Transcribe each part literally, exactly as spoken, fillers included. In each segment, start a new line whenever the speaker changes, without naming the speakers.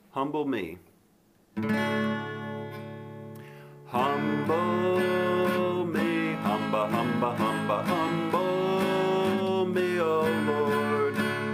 Humble me. Humble me, humba, humba, humba, humble me, O Lord.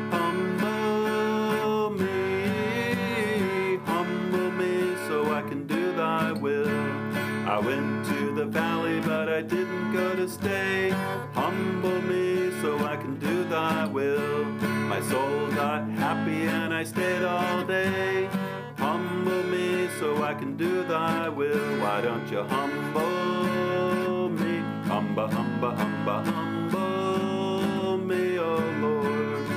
Humble me, humble me, so I can do thy will. I went to the valley, but I didn't go to stay. Humble me, so I can do thy will. My soul got happy and I stayed all day. Humble me so I can do thy will. Why don't you humble me? Humba, humba, humba, humble me, O Lord.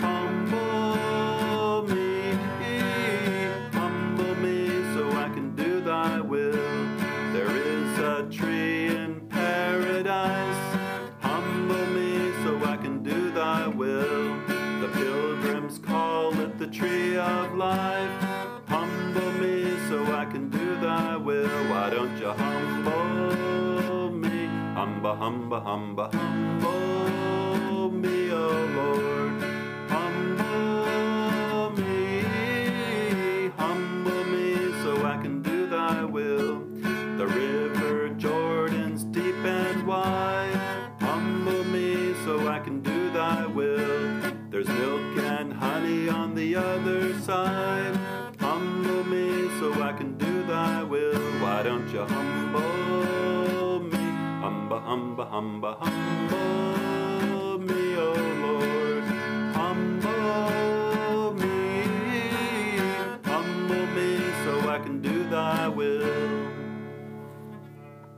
Humble me, humble me so I can do thy will. There is a tree in paradise. Humble me so I can do thy will. The pilgrims call it the tree of life. Humble me so I can do thy will. Why don't you humble me? Humba, humba, humba, humble me, O Lord. Humble me, humble me so I can do thy will. The river Jordan's deep and wide. Humble me so I can do thy will. There's milk and honey on the other side. Humble me so I can do thy will. Why don't you humble me? Humba, humba, humba, humble me, O Lord.